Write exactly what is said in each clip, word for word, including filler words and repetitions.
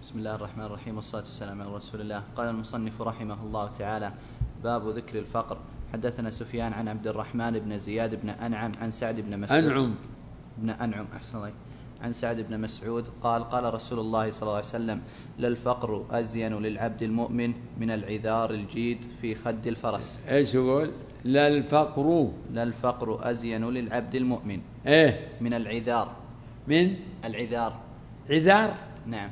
بسم الله الرحمن الرحيم والصلاة والسلام على رسول الله. قال المصنف رحمه الله تعالى: باب ذكر الفقر. حدثنا سفيان عن عبد الرحمن بن زياد بن أنعم عن سعد بن مسعود أنعم بن أنعم أحسن الله عن سعد بن مسعود قال: قال رسول الله صلى الله عليه وسلم: للفقر أزين للعبد المؤمن من العذار الجيد في خد الفرس. ايش يقول؟ للفقر للفقر أزين للعبد المؤمن ايه من العذار. من العذار عذار. نعم.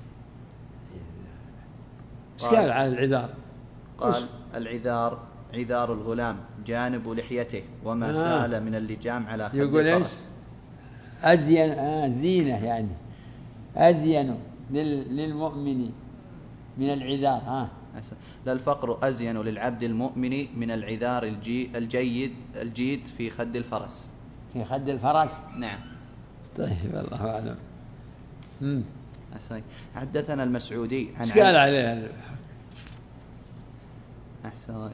ايش قال على العذار؟ قال: العذار عذار الغلام جانب لحيته وما آه. سال من اللجام على خد يقول ايش؟ الفرس. أزين آه زينة يعني أزين لل... للمؤمن من العذار. ها آه. لا الفقر أزين للعبد المؤمن من العذار الجي... الجيد الجيد في خد الفرس. في خد الفرس. نعم. طيب الله أعلم. امم حدثنا المسعودي عن ايش قال عليه؟ أحسن الله.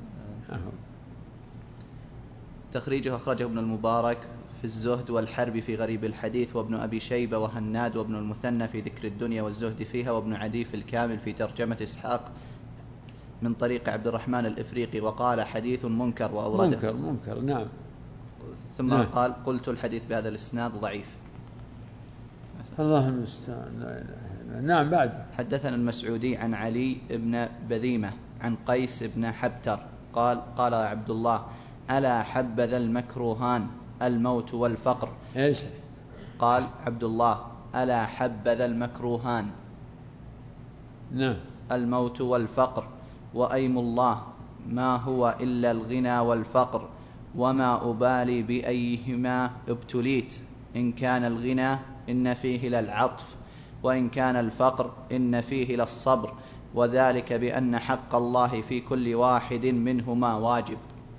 تخريجه أخرجه ابن المبارك في الزهد والحرب في غريب الحديث، وابن أبي شيبة وهناد وابن المثنى في ذكر الدنيا والزهد فيها، وابن عدي في الكامل في ترجمة إسحاق من طريق عبد الرحمن الإفريقي، وقال حديث منكر وأورده منكر منكر نعم. ثم نعم. قال: قلت الحديث بهذا الإسناد ضعيف. الله المستعان. لا إله إلا الله. نعم. بعد حدثنا المسعودي عن علي بن بذيمة عن قيس بن حبتر قال: قال عبد الله: ألا حبذا المكروهان الموت والفقر. ايش؟ قال عبد الله: ألا حبذا المكروهان نعم الموت والفقر، وأيم الله ما هو إلا الغنى والفقر، وما أبالي بأيهما ابتليت، إن كان الغنى إن فيه للعطف، وإن كان الفقر إن فيه للصبر، وذلك بأن حق الله في كل واحد منهما واجب.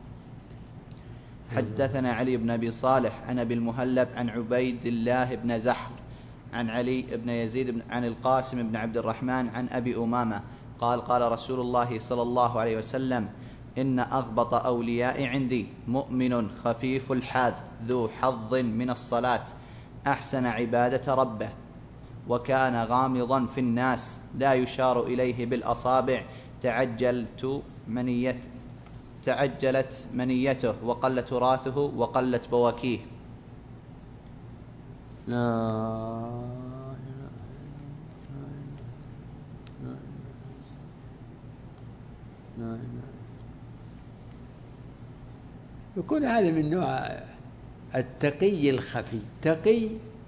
حدثنا علي بن أبي صالح عن أبي المهلب عن عبيد الله بن زحر عن علي بن يزيد بن عن القاسم بن عبد الرحمن عن أبي أمامة قال: قال رسول الله صلى الله عليه وسلم: إن أغبط أولياء عندي مؤمن خفيف الحاذ ذو حظ من الصلاة أحسن عبادة ربه، وكان غامضا في الناس لا يشار إليه بالأصابع، تعجلت منيت تعجلت منيته وقل تراثه وقلت بواكيه. لا لا لا يكون هذا من نوع التقي الخفي. تقي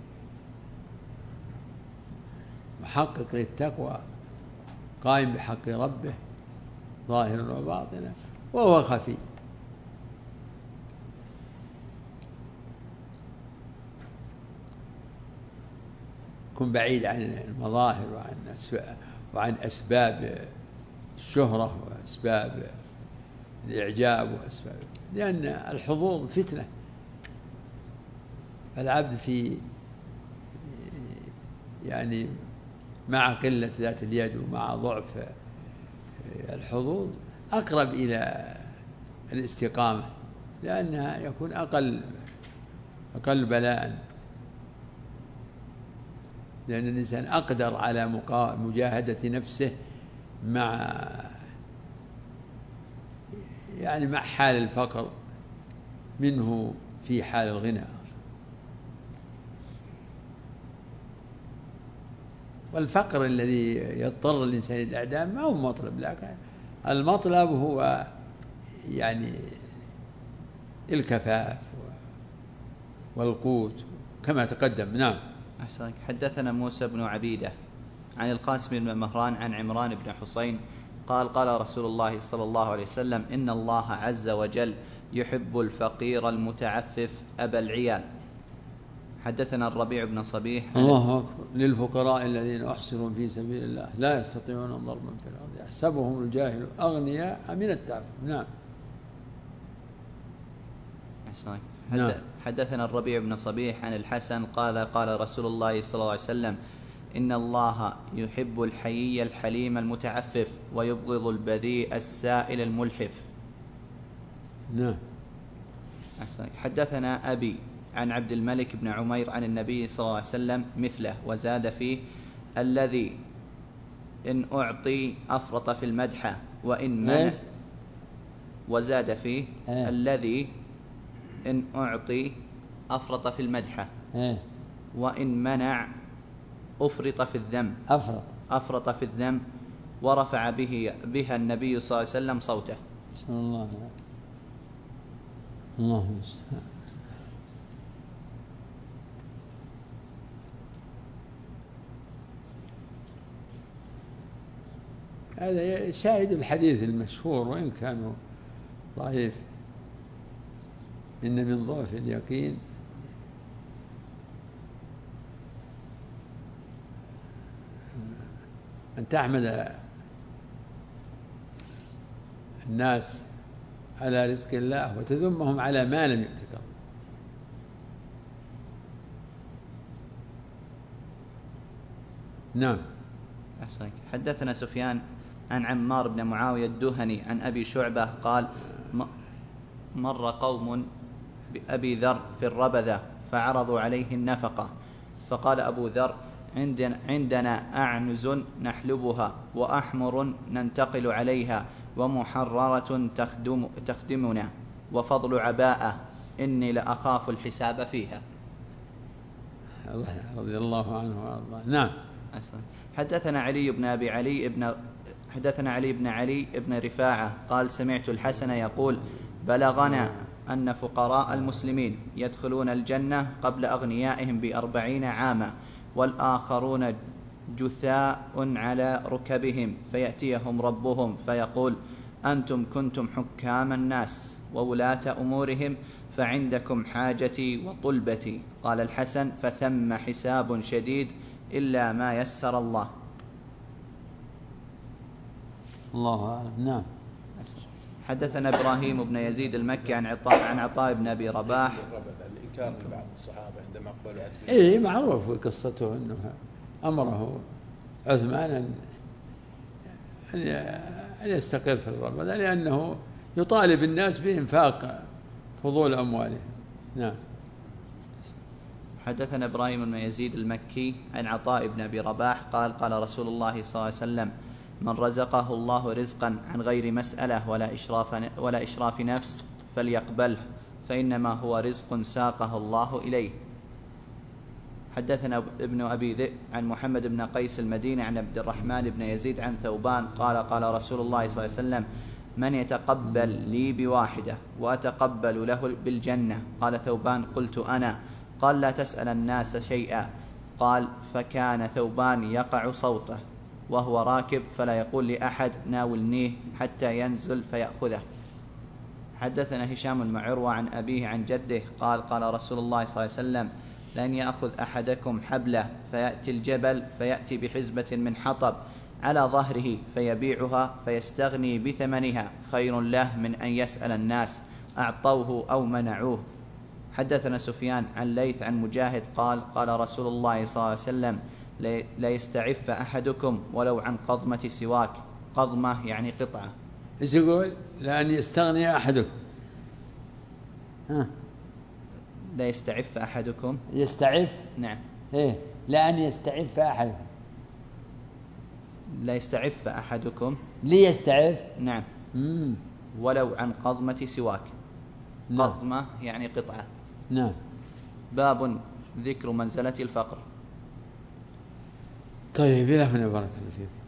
محقق للتقوى قائم بحق ربه ظاهرا وباطنا، وهو خفي. كن بعيد عن المظاهر وعن أسباب, وعن أسباب الشهرة وأسباب الإعجاب وأسباب، لأن الحظوظ فتنة. فالعبد في يعني مع قلة ذات اليد ومع ضعف الحظوظ أقرب إلى الاستقامة، لأنها يكون أقل أقل بلاء، لأن الإنسان أقدر على مجاهدة نفسه مع يعني مع حال الفقر منه في حال الغنى. والفقر الذي يضطر الإنسان إلى الإعدام ما هو مطلب، لكن المطلب هو يعني الكفاف والقوت كما تقدم. نعم. أحسنك. حدثنا موسى بن عبيدة عن القاسم بن مهران عن عمران بن حسين قال: قال رسول الله صلى الله عليه وسلم: إن الله عز وجل يحب الفقير المتعفف أبا العيال. حدثنا الربيع بن صبيح الله أكبر. للفقراء الذين أحصروا في سبيل الله لا يستطيعون ضربا في الأرض يحسبهم الجاهل أغنياء من التعفف. نعم. نعم. حدثنا الربيع بن صبيح عن الحسن قال: قال رسول الله صلى الله عليه وسلم: إن الله يحب الحيي الحليم المتعفف ويبغض البذيء السائل الملحف. نعم. حدثنا أبي عن عبد الملك بن عمير عن النبي صلى الله عليه وسلم مثله، وزاد فيه: الذي إن أعطي أفرط في المدح وإن منع. إيش؟ وزاد فيه إيه. الذي إن أعطي أفرط في المدح إيه. وإن منع أفرط في الذم أفرط أفرط في الذم ورفع به بها النبي صلى الله عليه وسلم صوته. بسم الله الله المستعان. هذا شاهد الحديث المشهور وإن كانوا ضعيف: إن من ضعف اليقين أن تحمد الناس على رزق الله وتذمهم على ما لم يؤتك الله. نعم. أحسنك. حدثنا سفيان عن عمار بن معاوية الدهني عن أبي شعبة قال: مر قوم بأبي ذر في الربذة فعرضوا عليه النفقة، فقال أبو ذر: عندنا, عندنا أعنز نحلبها وأحمر ننتقل عليها ومحررة تخدم تخدمنا وفضل عباءة إني لأخاف الحساب فيها. رضي الله عنه وارضاه. نعم. حدثنا علي بن أبي علي ابن حدثنا علي بن علي بن رفاعة قال: سمعت الحسن يقول: بلغنا أن فقراء المسلمين يدخلون الجنة قبل أغنيائهم بأربعين عاما، والآخرون جثاء على ركبهم، فيأتيهم ربهم فيقول: أنتم كنتم حكام الناس وولاة أمورهم، فعندكم حاجتي وطلبتي. قال الحسن: فثم حساب شديد إلا ما يسر الله. الله أعلم. نعم. حدثنا إبراهيم بن يزيد المكي عن عطاء عن عطاء بن أبي رباح. الإنكار لبعض الصحابة عندما قالوا: إيه معروف قصته أنه أمره عثمان أن يستقر في الربذ لأنه يطالب الناس بإنفاق فضول أموالهم. نعم. حدثنا إبراهيم بن يزيد المكي عن عطاء بن أبي رباح قال: قال رسول الله صلى الله عليه وسلم: من رزقه الله رزقا عن غير مسألة ولا إشراف, ولا إشراف نفس فليقبله، فإنما هو رزق ساقه الله إليه. حدثنا ابن أبي ذئب عن محمد بن قيس المديني عن عبد الرحمن بن يزيد عن ثوبان قال: قال رسول الله صلى الله عليه وسلم: من يتقبل لي بواحدة وأتقبل له بالجنة؟ قال ثوبان: قلت أنا. قال: لا تسأل الناس شيئا. قال: فكان ثوبان يقع صوته وهو راكب فلا يقول لأحد: ناولنيه، حتى ينزل فيأخذه. حدثنا هشام بن عروة عن أبيه عن جده قال: قال رسول الله صلى الله عليه وسلم: لن يأخذ أحدكم حبله فيأتي الجبل فيأتي بحزبة من حطب على ظهره فيبيعها فيستغني بثمنها خير له من أن يسأل الناس أعطوه أو منعوه. حدثنا سفيان عن ليث عن مجاهد قال: قال رسول الله صلى الله عليه وسلم: لا يستعف أحدكم ولو عن قضمة سواك. قضمة يعني قطعة. إيش يقول؟ لأن يستغني أحدكم. ها. لا يستعف أحدكم. يستعف. نعم. إيه. لأن يستعف أحدكم. لا يستعف أحدكم. ليستعف. نعم. مم. ولو عن قضمة سواك. نعم. قضمة يعني قطعة. نعم. باب ذكر منزلة الفقر. طيب، إلى هنا بارك الله فيك.